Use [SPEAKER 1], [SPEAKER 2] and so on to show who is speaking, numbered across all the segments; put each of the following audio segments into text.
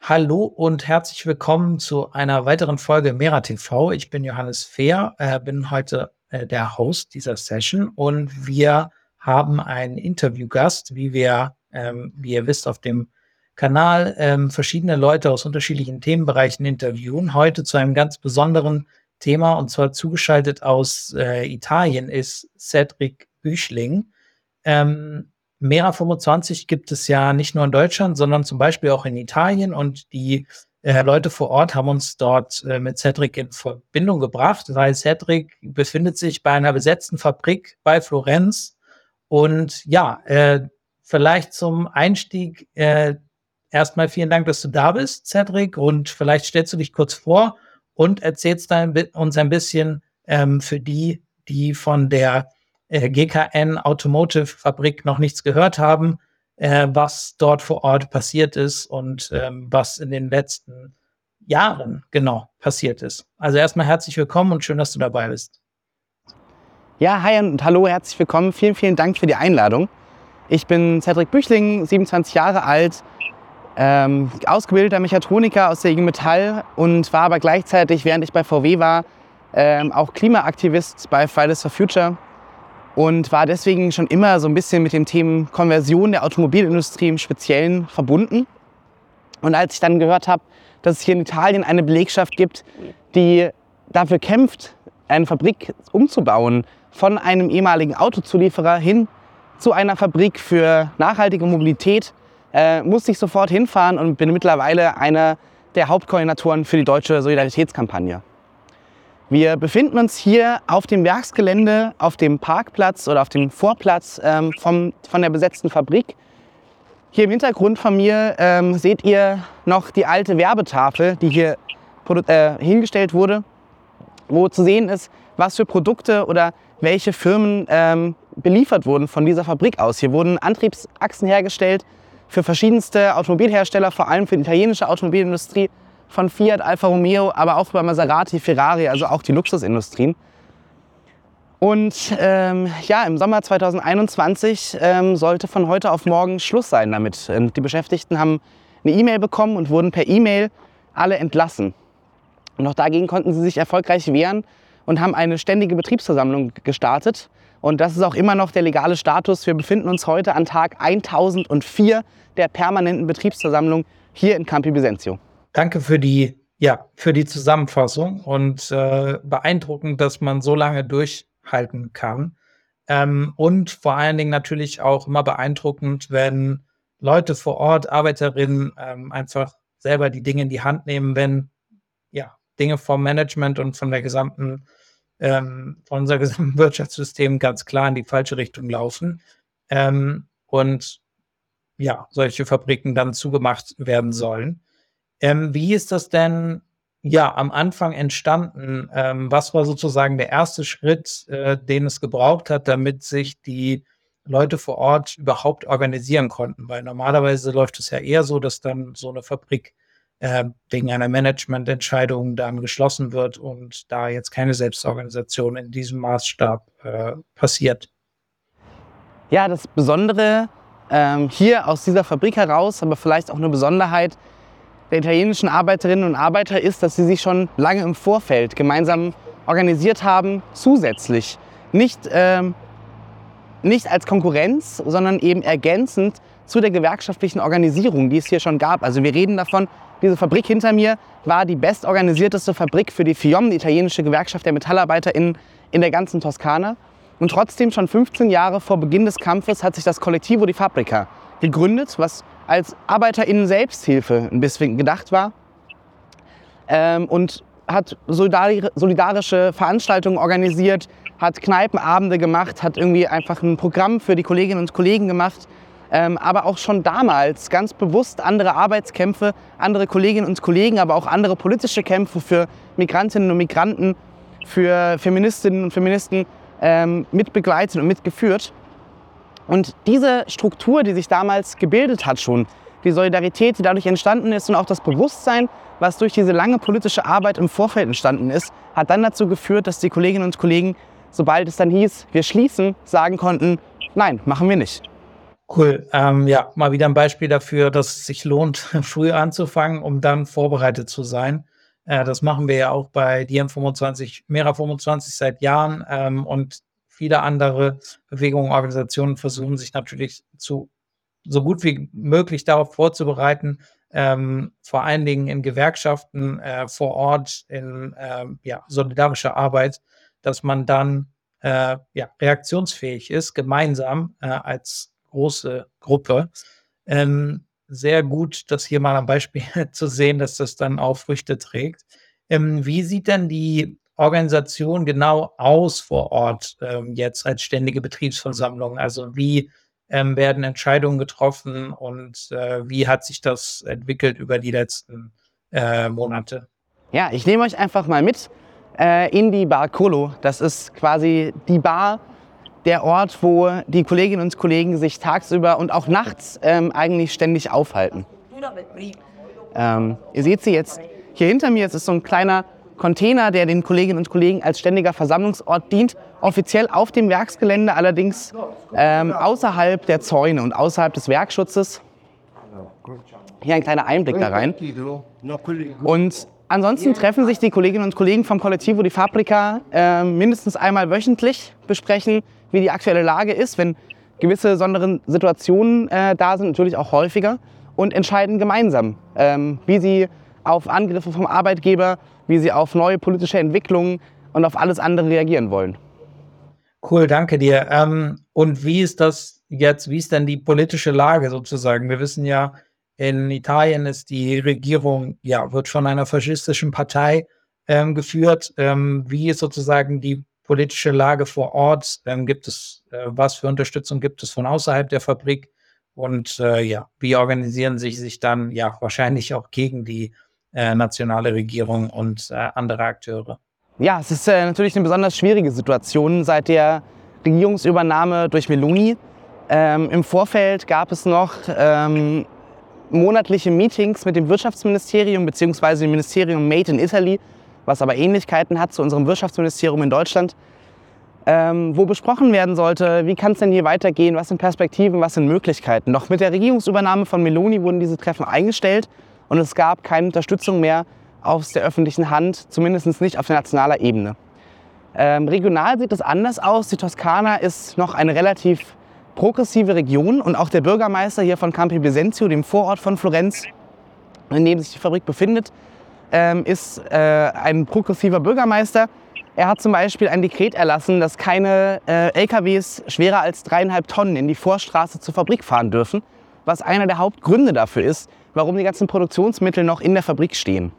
[SPEAKER 1] Hallo und herzlich willkommen zu einer weiteren Folge Mera TV. Ich bin Johannes Fehr, bin heute der Host dieser Session und wir haben einen Interviewgast, wie ihr wisst, auf dem Kanal verschiedene Leute aus unterschiedlichen Themenbereichen interviewen. Heute zu einem ganz besonderen Thema, und zwar zugeschaltet aus Italien ist Cedric Büchling. Mera25 gibt es ja nicht nur in Deutschland, sondern zum Beispiel auch in Italien, und die Leute vor Ort haben uns dort mit Cedric in Verbindung gebracht, weil Cedric befindet sich bei einer besetzten Fabrik bei Florenz. Und ja, vielleicht zum Einstieg erstmal vielen Dank, dass du da bist, Cedric, und vielleicht stellst du dich kurz vor und erzählst uns ein bisschen für die von der GKN Automotive Fabrik noch nichts gehört haben, was dort vor Ort passiert ist und was in den letzten Jahren genau passiert ist. Also erstmal herzlich willkommen und schön, dass du dabei bist.
[SPEAKER 2] Ja, hi und hallo, herzlich willkommen. Vielen, vielen Dank für die Einladung. Ich bin Cedric Büchling, 27 Jahre alt, ausgebildeter Mechatroniker aus der IG Metall und war aber gleichzeitig, während ich bei VW war, auch Klimaaktivist bei Fridays for Future. Und war deswegen schon immer so ein bisschen mit dem Thema Konversion der Automobilindustrie im Speziellen verbunden. Und als ich dann gehört habe, dass es hier in Italien eine Belegschaft gibt, die dafür kämpft, eine Fabrik umzubauen, von einem ehemaligen Autozulieferer hin zu einer Fabrik für nachhaltige Mobilität, musste ich sofort hinfahren und bin mittlerweile einer der Hauptkoordinatoren für die deutsche Solidaritätskampagne. Wir befinden uns hier auf dem Werksgelände, auf dem Parkplatz oder auf dem Vorplatz von der besetzten Fabrik. Hier im Hintergrund von mir seht ihr noch die alte Werbetafel, die hier hingestellt wurde, wo zu sehen ist, was für Produkte oder welche Firmen beliefert wurden von dieser Fabrik aus. Hier wurden Antriebsachsen hergestellt für verschiedenste Automobilhersteller, vor allem für die italienische Automobilindustrie, von Fiat, Alfa Romeo, aber auch über Maserati, Ferrari, also auch die Luxusindustrien. Und im Sommer 2021 sollte von heute auf morgen Schluss sein damit. Die Beschäftigten haben eine E-Mail bekommen und wurden per E-Mail alle entlassen. Und auch dagegen konnten sie sich erfolgreich wehren und haben eine ständige Betriebsversammlung gestartet. Und das ist auch immer noch der legale Status. Wir befinden uns heute an Tag 1004 der permanenten Betriebsversammlung hier in Campi Bisenzio.
[SPEAKER 1] Danke für die Zusammenfassung und beeindruckend, dass man so lange durchhalten kann. Und vor allen Dingen natürlich auch immer beeindruckend, wenn Leute vor Ort, Arbeiterinnen, einfach selber die Dinge in die Hand nehmen, wenn Dinge vom Management und von unserem gesamten Wirtschaftssystem ganz klar in die falsche Richtung laufen. Und solche Fabriken dann zugemacht werden sollen. Wie ist das denn am Anfang entstanden? Was war sozusagen der erste Schritt, den es gebraucht hat, damit sich die Leute vor Ort überhaupt organisieren konnten? Weil normalerweise läuft es ja eher so, dass dann so eine Fabrik wegen einer Managemententscheidung dann geschlossen wird und da jetzt keine Selbstorganisation in diesem Maßstab passiert.
[SPEAKER 2] Ja, das Besondere hier aus dieser Fabrik heraus, aber vielleicht auch eine Besonderheit der italienischen Arbeiterinnen und Arbeiter ist, dass sie sich schon lange im Vorfeld gemeinsam organisiert haben, zusätzlich. Nicht als Konkurrenz, sondern eben ergänzend zu der gewerkschaftlichen Organisierung, die es hier schon gab. Also wir reden davon, diese Fabrik hinter mir war die bestorganisierteste Fabrik für die FIOM, die italienische Gewerkschaft der Metallarbeiter in der ganzen Toskana. Und trotzdem schon 15 Jahre vor Beginn des Kampfes hat sich das Collettivo di Fabbrica gegründet, was als ArbeiterInnen-Selbsthilfe ein bisschen gedacht war und hat solidarische Veranstaltungen organisiert, hat Kneipenabende gemacht, hat irgendwie einfach ein Programm für die Kolleginnen und Kollegen gemacht, aber auch schon damals ganz bewusst andere Arbeitskämpfe, andere Kolleginnen und Kollegen, aber auch andere politische Kämpfe für Migrantinnen und Migranten, für Feministinnen und Feministen mitbegleitet und mitgeführt. Und diese Struktur, die sich damals gebildet hat schon, die Solidarität, die dadurch entstanden ist und auch das Bewusstsein, was durch diese lange politische Arbeit im Vorfeld entstanden ist, hat dann dazu geführt, dass die Kolleginnen und Kollegen, sobald es dann hieß, wir schließen, sagen konnten, nein, machen wir nicht.
[SPEAKER 1] Cool. Ja, mal wieder ein Beispiel dafür, dass es sich lohnt, früh anzufangen, um dann vorbereitet zu sein. Das machen wir ja auch bei DiEM25, Mera25 seit Jahren, und viele andere Bewegungen, Organisationen versuchen sich natürlich so gut wie möglich darauf vorzubereiten, vor allen Dingen in Gewerkschaften, vor Ort in, ja, solidarischer Arbeit, dass man dann, ja, reaktionsfähig ist, gemeinsam, als große Gruppe. Sehr gut, das hier mal am Beispiel zu sehen, dass das dann auch Früchte trägt. Wie sieht denn die Organisation genau aus vor Ort, jetzt als ständige Betriebsversammlung? Also, wie, werden Entscheidungen getroffen und, wie hat sich das entwickelt über die letzten, Monate?
[SPEAKER 2] Ja, ich nehme euch einfach mal mit in die Bar Colo. Das ist quasi die Bar, der Ort, wo die Kolleginnen und Kollegen sich tagsüber und auch nachts eigentlich ständig aufhalten. Ihr seht sie jetzt hier hinter mir. Es ist so ein kleiner Container, der den Kolleginnen und Kollegen als ständiger Versammlungsort dient. Offiziell auf dem Werksgelände, allerdings außerhalb der Zäune und außerhalb des Werkschutzes. Hier ein kleiner Einblick da rein. Und ansonsten treffen sich die Kolleginnen und Kollegen vom Collettivo di Fabbrica mindestens einmal wöchentlich, besprechen, wie die aktuelle Lage ist, wenn gewisse besondere Situationen da sind, natürlich auch häufiger, und entscheiden gemeinsam, wie sie auf Angriffe vom Arbeitgeber, wie sie auf neue politische Entwicklungen und auf alles andere reagieren wollen.
[SPEAKER 1] Cool, danke dir. Und wie ist das jetzt, wie ist denn die politische Lage sozusagen? Wir wissen ja, in Italien ist die Regierung, ja, wird von einer faschistischen Partei, geführt. Wie ist sozusagen die politische Lage vor Ort? Gibt es, was für Unterstützung gibt es von außerhalb der Fabrik? Und, ja, wie organisieren sie sich dann, ja, wahrscheinlich auch gegen die, nationale Regierung und, andere Akteure?
[SPEAKER 2] Ja, es ist natürlich eine besonders schwierige Situation seit der Regierungsübernahme durch Meloni. Im Vorfeld gab es noch monatliche Meetings mit dem Wirtschaftsministerium bzw. dem Ministerium Made in Italy, was aber Ähnlichkeiten hat zu unserem Wirtschaftsministerium in Deutschland, wo besprochen werden sollte, wie kann es denn hier weitergehen, was sind Perspektiven, was sind Möglichkeiten. Doch mit der Regierungsübernahme von Meloni wurden diese Treffen eingestellt und es gab keine Unterstützung mehr aus der öffentlichen Hand, zumindest nicht auf nationaler Ebene. Regional sieht es anders aus. Die Toskana ist noch eine relativ progressive Region und auch der Bürgermeister hier von Campi Bisenzio, dem Vorort von Florenz, in dem sich die Fabrik befindet, ist ein progressiver Bürgermeister. Er hat zum Beispiel ein Dekret erlassen, dass keine LKWs schwerer als 3,5 Tonnen in die Vorstraße zur Fabrik fahren dürfen, was einer der Hauptgründe dafür ist, warum die ganzen Produktionsmittel noch in der Fabrik stehen.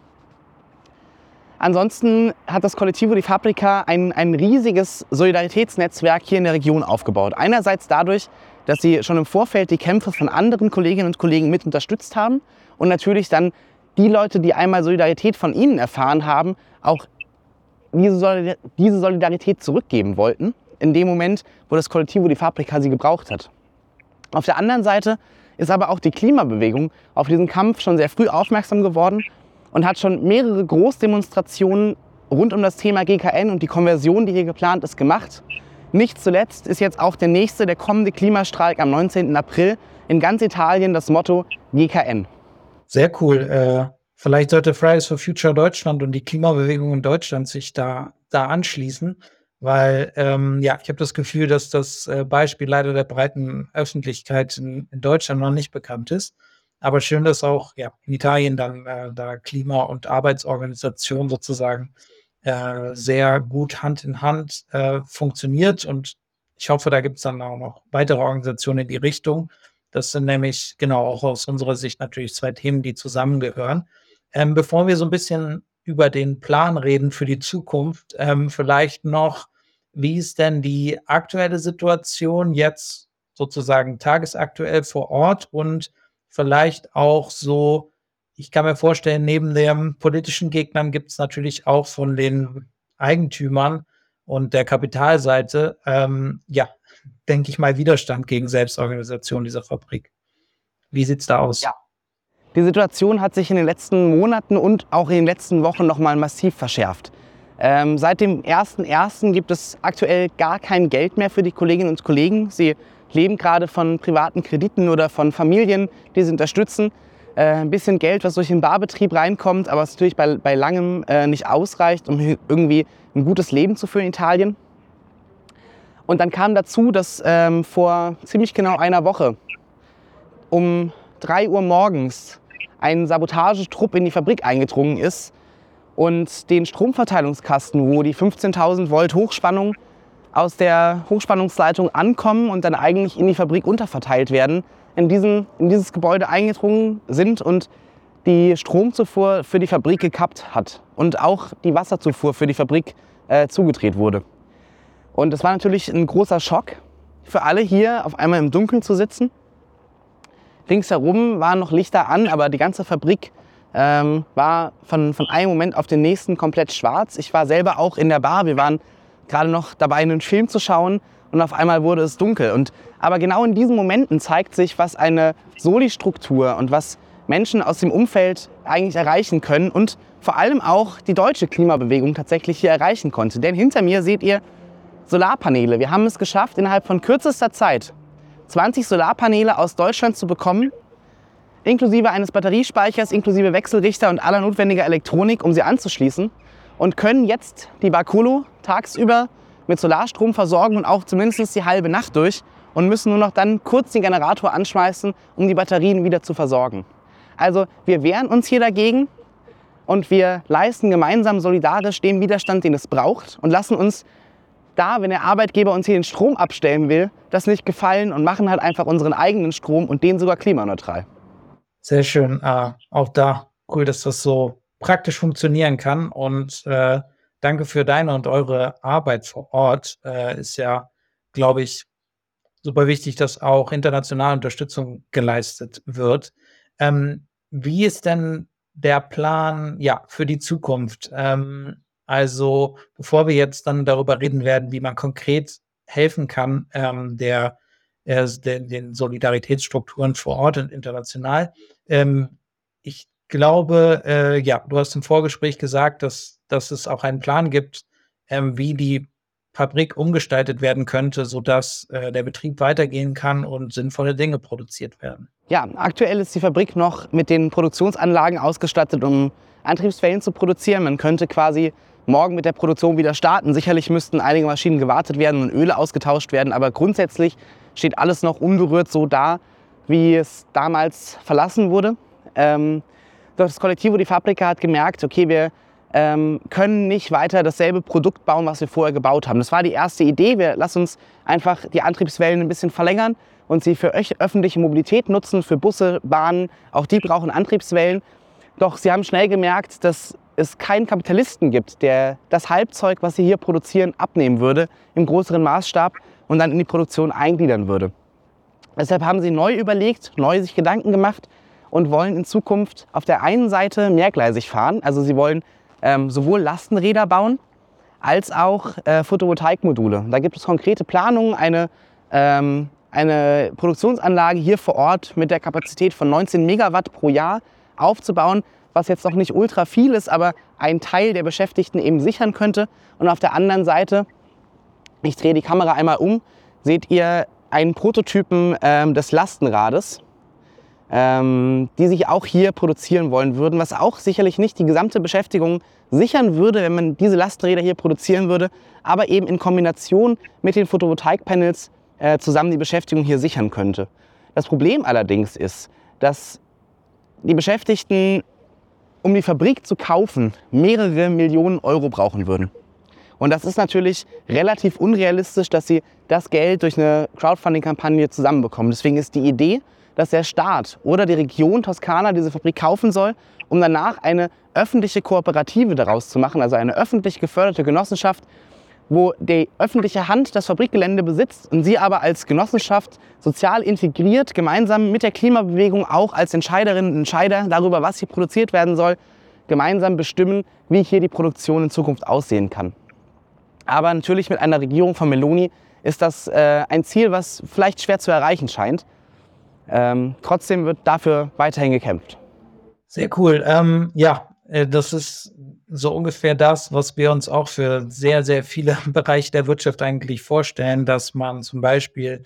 [SPEAKER 2] Ansonsten hat das Collettivo di Fabbrica ein riesiges Solidaritätsnetzwerk hier in der Region aufgebaut. Einerseits dadurch, dass sie schon im Vorfeld die Kämpfe von anderen Kolleginnen und Kollegen mit unterstützt haben und natürlich dann die Leute, die einmal Solidarität von ihnen erfahren haben, auch diese Solidarität zurückgeben wollten, in dem Moment, wo das Collettivo di Fabbrica sie gebraucht hat. Auf der anderen Seite ist aber auch die Klimabewegung auf diesen Kampf schon sehr früh aufmerksam geworden und hat schon mehrere Großdemonstrationen rund um das Thema GKN und die Konversion, die hier geplant ist, gemacht. Nicht zuletzt ist jetzt auch der kommende Klimastreik am 19. April in ganz Italien das Motto GKN.
[SPEAKER 1] Sehr cool. Vielleicht sollte Fridays for Future Deutschland und die Klimabewegung in Deutschland sich da anschließen, weil, ja, ich habe das Gefühl, dass das, Beispiel leider der breiten Öffentlichkeit in Deutschland noch nicht bekannt ist. Aber schön, dass auch, ja, in Italien dann, da Klima und Arbeitsorganisation sozusagen, sehr gut Hand in Hand, funktioniert. Und ich hoffe, da gibt's dann auch noch weitere Organisationen in die Richtung. Das sind nämlich, genau, auch aus unserer Sicht natürlich 2 Themen, die zusammengehören. Bevor wir so ein bisschen über den Plan reden für die Zukunft, vielleicht noch, wie ist denn die aktuelle Situation jetzt sozusagen tagesaktuell vor Ort und vielleicht auch so, ich kann mir vorstellen, neben den politischen Gegnern gibt es natürlich auch von den Eigentümern und der Kapitalseite, ja, denke ich mal, Widerstand gegen Selbstorganisation dieser Fabrik. Wie sieht's da aus?
[SPEAKER 2] Ja. Die Situation hat sich in den letzten Monaten und auch in den letzten Wochen noch mal massiv verschärft. Seit dem 1.1. gibt es aktuell gar kein Geld mehr für die Kolleginnen und Kollegen. Sie leben gerade von privaten Krediten oder von Familien, die sie unterstützen. Ein bisschen Geld, was durch den Barbetrieb reinkommt, aber was natürlich bei langem nicht ausreicht, um irgendwie ein gutes Leben zu führen in Italien. Und dann kam dazu, dass vor ziemlich genau einer Woche um 3 Uhr morgens ein Sabotagetrupp in die Fabrik eingedrungen ist und den Stromverteilungskasten, wo die 15.000 Volt Hochspannung aus der Hochspannungsleitung ankommen und dann eigentlich in die Fabrik unterverteilt werden, in dieses Gebäude eingedrungen sind und die Stromzufuhr für die Fabrik gekappt hat und auch die Wasserzufuhr für die Fabrik zugedreht wurde. Und das war natürlich ein großer Schock für alle hier, auf einmal im Dunkeln zu sitzen. Ringsherum waren noch Lichter an, aber die ganze Fabrik war von einem Moment auf den nächsten komplett schwarz. Ich war selber auch in der Bar, wir waren gerade noch dabei, einen Film zu schauen und auf einmal wurde es dunkel. Aber genau in diesen Momenten zeigt sich, was eine Soli-Struktur und was Menschen aus dem Umfeld eigentlich erreichen können und vor allem auch die deutsche Klimabewegung tatsächlich hier erreichen konnte. Denn hinter mir seht ihr Solarpaneele. Wir haben es geschafft, innerhalb von kürzester Zeit 20 Solarpaneele aus Deutschland zu bekommen, inklusive eines Batteriespeichers, inklusive Wechselrichter und aller notwendiger Elektronik, um sie anzuschließen und können jetzt die Barcolo tagsüber mit Solarstrom versorgen und auch zumindest die halbe Nacht durch und müssen nur noch dann kurz den Generator anschmeißen, um die Batterien wieder zu versorgen. Also wir wehren uns hier dagegen und wir leisten gemeinsam solidarisch den Widerstand, den es braucht und lassen uns da, wenn der Arbeitgeber uns hier den Strom abstellen will, das nicht gefallen und machen halt einfach unseren eigenen Strom und den sogar klimaneutral.
[SPEAKER 1] Sehr schön. Auch da cool, dass das so praktisch funktionieren kann. Und danke für deine und eure Arbeit vor Ort. Ist ja, glaube ich, super wichtig, dass auch internationale Unterstützung geleistet wird. Wie ist denn der Plan, ja, für die Zukunft? Also, bevor wir jetzt dann darüber reden werden, wie man konkret helfen kann, den Solidaritätsstrukturen vor Ort und international. Ich glaube, ja, du hast im Vorgespräch gesagt, dass es auch einen Plan gibt, wie die Fabrik umgestaltet werden könnte, sodass der Betrieb weitergehen kann und sinnvolle Dinge produziert werden.
[SPEAKER 2] Ja, aktuell ist die Fabrik noch mit den Produktionsanlagen ausgestattet, um Antriebswellen zu produzieren. Man könnte quasi morgen mit der Produktion wieder starten. Sicherlich müssten einige Maschinen gewartet werden und Öle ausgetauscht werden, aber grundsätzlich steht alles noch unberührt so da, wie es damals verlassen wurde. Das Colectivo Di Fabbrica hat gemerkt, okay, wir können nicht weiter dasselbe Produkt bauen, was wir vorher gebaut haben. Das war die erste Idee. Wir lassen uns einfach die Antriebswellen ein bisschen verlängern und sie für öffentliche Mobilität nutzen, für Busse, Bahnen. Auch die brauchen Antriebswellen. Doch sie haben schnell gemerkt, dass es keinen Kapitalisten gibt, der das Halbzeug, was sie hier produzieren, abnehmen würde im größeren Maßstab und dann in die Produktion eingliedern würde. Deshalb haben sie neu überlegt, neu sich Gedanken gemacht und wollen in Zukunft auf der einen Seite mehrgleisig fahren. Also sie wollen sowohl Lastenräder bauen als auch Photovoltaikmodule. Da gibt es konkrete Planungen, eine Produktionsanlage hier vor Ort mit der Kapazität von 19 Megawatt pro Jahr aufzubauen, was jetzt noch nicht ultra viel ist, aber einen Teil der Beschäftigten eben sichern könnte. Und auf der anderen Seite, ich drehe die Kamera einmal um, seht ihr einen Prototypen des Lastenrades, die sich auch hier produzieren wollen würden, was auch sicherlich nicht die gesamte Beschäftigung sichern würde, wenn man diese Lastenräder hier produzieren würde, aber eben in Kombination mit den Photovoltaikpanels zusammen die Beschäftigung hier sichern könnte. Das Problem allerdings ist, dass die Beschäftigten, um die Fabrik zu kaufen, mehrere Millionen Euro brauchen würden. Und das ist natürlich relativ unrealistisch, dass sie das Geld durch eine Crowdfunding-Kampagne zusammenbekommen. Deswegen ist die Idee, dass der Staat oder die Region Toskana diese Fabrik kaufen soll, um danach eine öffentliche Kooperative daraus zu machen, also eine öffentlich geförderte Genossenschaft, wo die öffentliche Hand das Fabrikgelände besitzt und sie aber als Genossenschaft sozial integriert, gemeinsam mit der Klimabewegung auch als Entscheiderinnen und Entscheider darüber, was hier produziert werden soll, gemeinsam bestimmen, wie hier die Produktion in Zukunft aussehen kann. Aber natürlich mit einer Regierung von Meloni ist das ein Ziel, was vielleicht schwer zu erreichen scheint. Trotzdem wird dafür weiterhin gekämpft.
[SPEAKER 1] Sehr cool. Ja, das ist so ungefähr das, was wir uns auch für sehr, sehr viele Bereiche der Wirtschaft eigentlich vorstellen, dass man zum Beispiel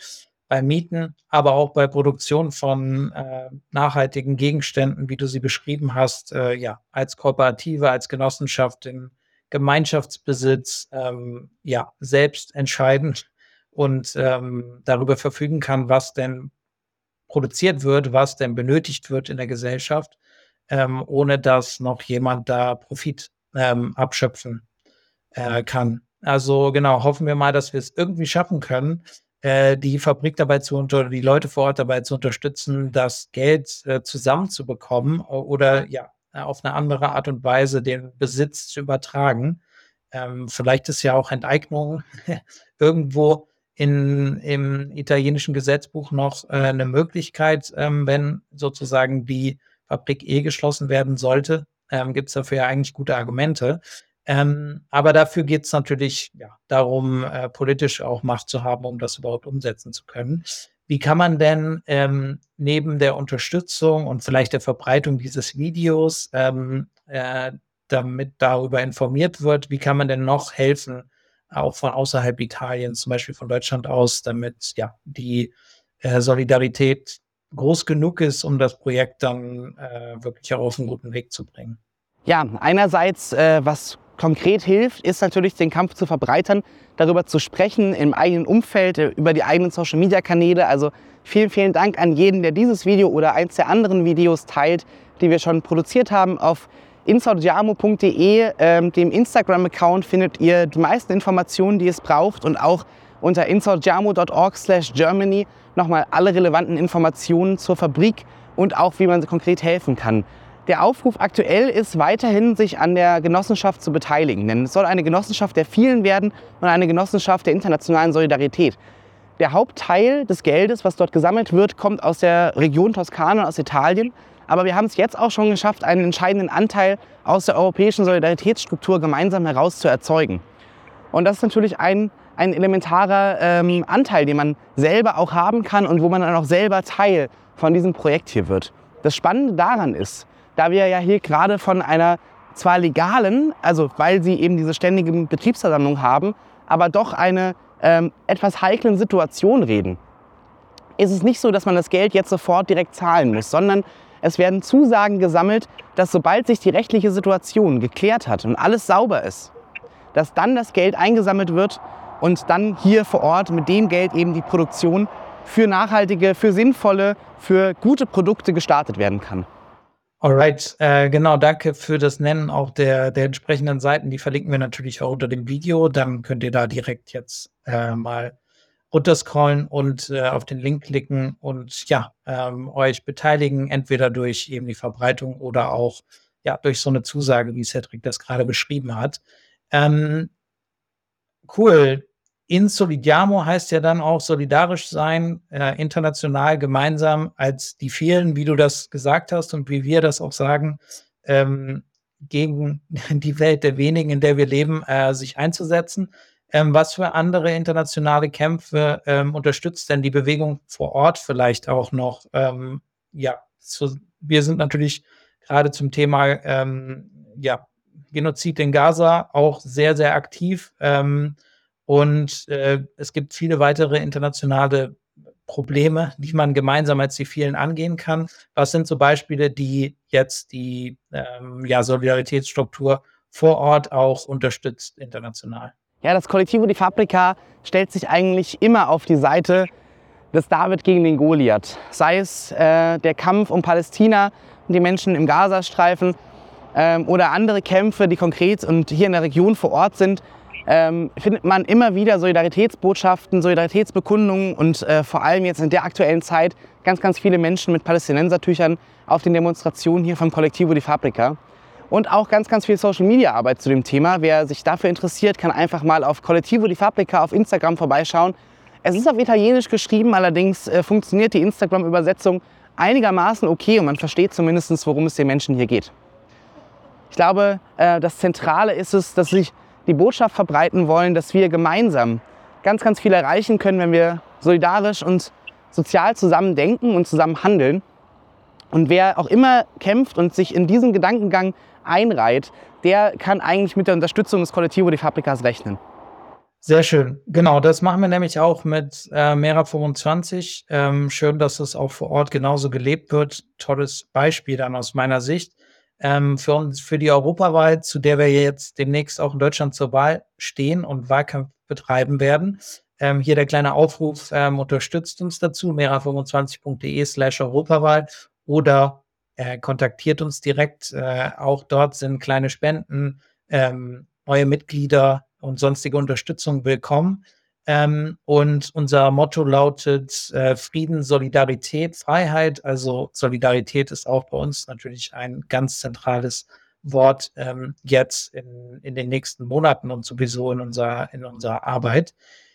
[SPEAKER 1] bei Mieten, aber auch bei Produktion von nachhaltigen Gegenständen, wie du sie beschrieben hast, ja, als Kooperative, als Genossenschaft im Gemeinschaftsbesitz, ja, selbst entscheiden und darüber verfügen kann, was denn produziert wird, was denn benötigt wird in der Gesellschaft, ohne dass noch jemand da Profit abschöpfen kann. Also genau, hoffen wir mal, dass wir es irgendwie schaffen können, die Fabrik dabei oder die Leute vor Ort dabei zu unterstützen, das Geld zusammenzubekommen oder ja, auf eine andere Art und Weise den Besitz zu übertragen. Vielleicht ist ja auch Enteignung irgendwo im italienischen Gesetzbuch noch 'ne Möglichkeit, wenn sozusagen die Fabrik geschlossen werden sollte, gibt's dafür ja eigentlich gute Argumente. Aber dafür geht's natürlich, ja, darum, politisch auch Macht zu haben, um das überhaupt umsetzen zu können. Wie kann man denn, neben der Unterstützung und vielleicht der Verbreitung dieses Videos, damit darüber informiert wird, wie kann man denn noch helfen, auch von außerhalb Italiens, zum Beispiel von Deutschland aus, damit, ja, die, Solidarität groß genug ist, um das Projekt dann, wirklich auch auf 'n guten Weg zu bringen?
[SPEAKER 2] Ja, einerseits, was konkret hilft, ist natürlich, den Kampf zu verbreitern, darüber zu sprechen im eigenen Umfeld, über die eigenen Social-Media-Kanäle. Also vielen, vielen Dank an jeden, der dieses Video oder eins der anderen Videos teilt, die wir schon produziert haben. Auf insorgiamo.de, dem Instagram-Account, findet ihr die meisten Informationen, die es braucht, und auch unter insorgiamo.org/Germany nochmal alle relevanten Informationen zur Fabrik und auch, wie man konkret helfen kann. Der Aufruf aktuell ist weiterhin, sich an der Genossenschaft zu beteiligen, denn es soll eine Genossenschaft der vielen werden und eine Genossenschaft der internationalen Solidarität. Der Hauptteil des Geldes, was dort gesammelt wird, kommt aus der Region Toskana und aus Italien. Aber wir haben es jetzt auch schon geschafft, einen entscheidenden Anteil aus der europäischen Solidaritätsstruktur gemeinsam heraus zu erzeugen. Und das ist natürlich ein elementarer Anteil, den man selber auch haben kann und wo man dann auch selber Teil von diesem Projekt hier wird. Das Spannende daran ist, da wir ja hier gerade von einer zwar legalen, also weil sie eben diese ständige Betriebsversammlung haben, aber doch eine etwas heiklen Situation reden, ist es nicht so, dass man das Geld jetzt sofort direkt zahlen muss, sondern es werden Zusagen gesammelt, dass sobald sich die rechtliche Situation geklärt hat und alles sauber ist, dass dann das Geld eingesammelt wird und dann hier vor Ort mit dem Geld eben die Produktion für nachhaltige, für sinnvolle, für gute Produkte gestartet werden kann.
[SPEAKER 1] Alright, genau, danke für das Nennen auch der entsprechenden Seiten. Die verlinken wir natürlich auch unter dem Video. Dann könnt ihr da direkt jetzt mal runterscrollen und auf den Link klicken und ja, euch beteiligen, entweder durch eben die Verbreitung oder auch ja durch so eine Zusage, wie Cedric das gerade beschrieben hat. Cool. Insolidiamo heißt ja dann auch solidarisch sein, international gemeinsam als die vielen, wie du das gesagt hast und wie wir das auch sagen, gegen die Welt der wenigen, in der wir leben, sich einzusetzen. Was für andere internationale Kämpfe, unterstützt denn die Bewegung vor Ort vielleicht auch noch? Ja, wir sind natürlich gerade zum Thema, ja, Genozid in Gaza auch sehr, sehr aktiv. Und es gibt viele weitere internationale Probleme, die man gemeinsam als die vielen angehen kann. Was sind so Beispiele, die jetzt die ja, Solidaritätsstruktur vor Ort auch unterstützt international?
[SPEAKER 2] Ja, das Collettivo di Fabbrica stellt sich eigentlich immer auf die Seite des David gegen den Goliath. Sei es der Kampf um Palästina und die Menschen im Gazastreifen oder andere Kämpfe, die konkret und hier in der Region vor Ort sind, findet man immer wieder Solidaritätsbotschaften, Solidaritätsbekundungen und vor allem jetzt in der aktuellen Zeit ganz, ganz viele Menschen mit Palästinensertüchern auf den Demonstrationen hier vom Collettivo di Fabbrica. Und auch ganz, ganz viel Social-Media-Arbeit zu dem Thema. Wer sich dafür interessiert, kann einfach mal auf Collettivo di Fabbrica auf Instagram vorbeischauen. Es ist auf Italienisch geschrieben, allerdings funktioniert die Instagram-Übersetzung einigermaßen okay und man versteht zumindest, worum es den Menschen hier geht. Ich glaube, das Zentrale ist es, dass sich die Botschaft verbreiten wollen, dass wir gemeinsam ganz, ganz viel erreichen können, wenn wir solidarisch und sozial zusammen denken und zusammen handeln. Und wer auch immer kämpft und sich in diesen Gedankengang einreiht, der kann eigentlich mit der Unterstützung des Collettivo di Fabbricas rechnen.
[SPEAKER 1] Sehr schön. Genau, das machen wir nämlich auch mit, Mera25. Schön, dass es auch vor Ort genauso gelebt wird. Tolles Beispiel dann aus meiner Sicht. Für die Europawahl, zu der wir jetzt demnächst auch in Deutschland zur Wahl stehen und Wahlkampf betreiben werden. Hier der kleine Aufruf, unterstützt uns dazu, mera25.de/Europawahl oder, kontaktiert uns direkt. Auch dort sind kleine Spenden, neue Mitglieder und sonstige Unterstützung willkommen. Und unser Motto lautet Frieden, Solidarität, Freiheit. Also Solidarität ist auch bei uns natürlich ein ganz zentrales Wort jetzt in den nächsten Monaten und sowieso in unserer Arbeit.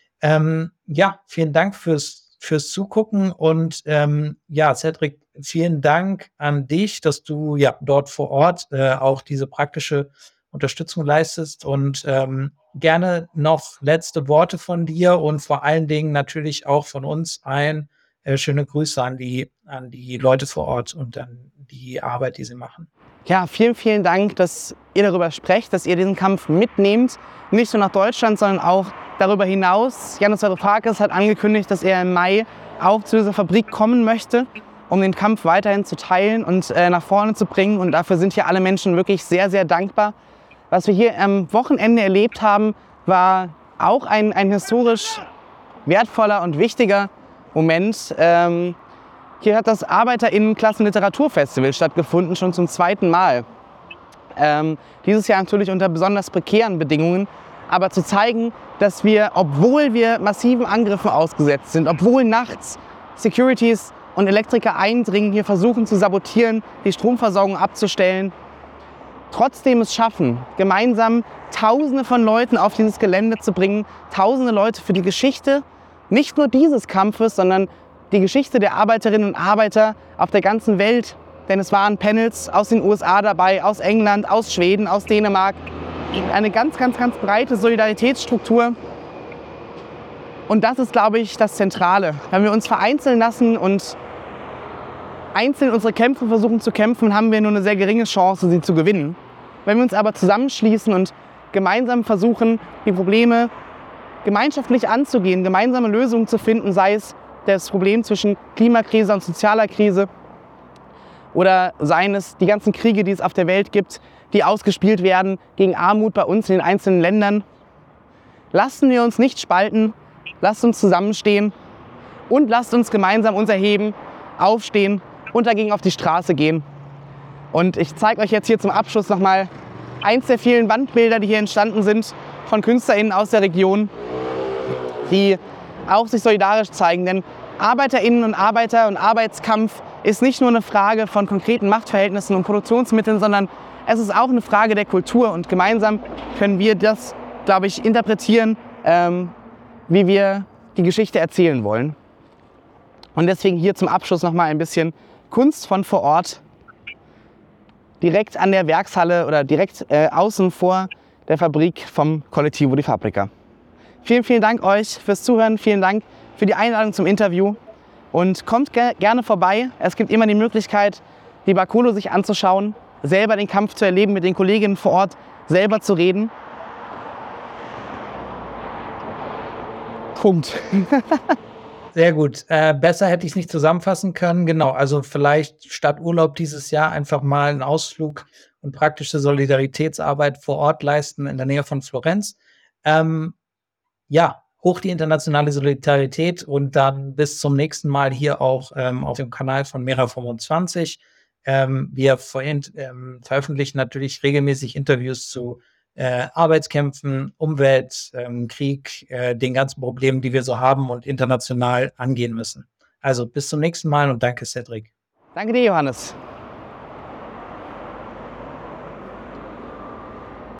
[SPEAKER 1] Ja, vielen Dank fürs Zugucken und ja, Cedric, vielen Dank an dich, dass du ja dort vor Ort auch diese praktische Unterstützung leistest und gerne noch letzte Worte von dir und vor allen Dingen natürlich auch von uns allen schöne Grüße an die Leute vor Ort und an die Arbeit, die sie machen.
[SPEAKER 2] Ja, vielen, vielen Dank, dass ihr darüber sprecht, dass ihr diesen Kampf mitnehmt, nicht nur nach Deutschland, sondern auch darüber hinaus. Yanis Varoufakis hat angekündigt, dass er im Mai auch zu dieser Fabrik kommen möchte, um den Kampf weiterhin zu teilen und nach vorne zu bringen. Und dafür sind hier alle Menschen wirklich sehr, sehr dankbar. Was wir hier am Wochenende erlebt haben, war auch ein historisch wertvoller und wichtiger Moment. Hier hat das ArbeiterInnen-Klassen-Literaturfestival stattgefunden, schon zum 2. Mal. Dieses Jahr natürlich unter besonders prekären Bedingungen. Aber zu zeigen, dass wir, obwohl wir massiven Angriffen ausgesetzt sind, obwohl nachts Securities und Elektriker eindringen, hier versuchen zu sabotieren, die Stromversorgung abzustellen, trotzdem es schaffen, gemeinsam Tausende von Leuten auf dieses Gelände zu bringen, Tausende Leute für die Geschichte, nicht nur dieses Kampfes, sondern die Geschichte der Arbeiterinnen und Arbeiter auf der ganzen Welt. Denn es waren Panels aus den USA dabei, aus England, aus Schweden, aus Dänemark. Eine ganz, ganz, ganz breite Solidaritätsstruktur. Und das ist, glaube ich, das Zentrale. Wenn wir uns vereinzeln lassen und einzeln unsere Kämpfe versuchen zu kämpfen, haben wir nur eine sehr geringe Chance, sie zu gewinnen. Wenn wir uns aber zusammenschließen und gemeinsam versuchen, die Probleme gemeinschaftlich anzugehen, gemeinsame Lösungen zu finden, sei es das Problem zwischen Klimakrise und sozialer Krise oder seien es die ganzen Kriege, die es auf der Welt gibt, die ausgespielt werden gegen Armut bei uns in den einzelnen Ländern. Lassen wir uns nicht spalten, lasst uns zusammenstehen und lasst uns gemeinsam uns erheben, aufstehen und dagegen auf die Straße gehen. Und ich zeige euch jetzt hier zum Abschluss nochmal eins der vielen Wandbilder, die hier entstanden sind von KünstlerInnen aus der Region, die auch sich solidarisch zeigen. Denn ArbeiterInnen und Arbeiter und Arbeitskampf ist nicht nur eine Frage von konkreten Machtverhältnissen und Produktionsmitteln, sondern es ist auch eine Frage der Kultur. Und gemeinsam können wir das, glaube ich, interpretieren, wie wir die Geschichte erzählen wollen. Und deswegen hier zum Abschluss nochmal ein bisschen Kunst von vor Ort, direkt an der Werkshalle oder direkt außen vor der Fabrik vom Collettivo di Fabbrica. Vielen, vielen Dank euch fürs Zuhören, vielen Dank für die Einladung zum Interview und kommt gerne vorbei. Es gibt immer die Möglichkeit, die Bakulo sich anzuschauen, selber den Kampf zu erleben, mit den Kolleginnen vor Ort selber zu reden. Punkt.
[SPEAKER 1] Sehr gut. Besser hätte ich es nicht zusammenfassen können. Genau, also vielleicht statt Urlaub dieses Jahr einfach mal einen Ausflug und praktische Solidaritätsarbeit vor Ort leisten in der Nähe von Florenz. Ja, hoch die internationale Solidarität und dann bis zum nächsten Mal hier auch auf dem Kanal von Mera25. Wir veröffentlichen natürlich regelmäßig Interviews zu Arbeitskämpfen, Umwelt, Krieg, den ganzen Problemen, die wir so haben und international angehen müssen. Also bis zum nächsten Mal und danke, Cedric.
[SPEAKER 2] Danke dir, Johannes.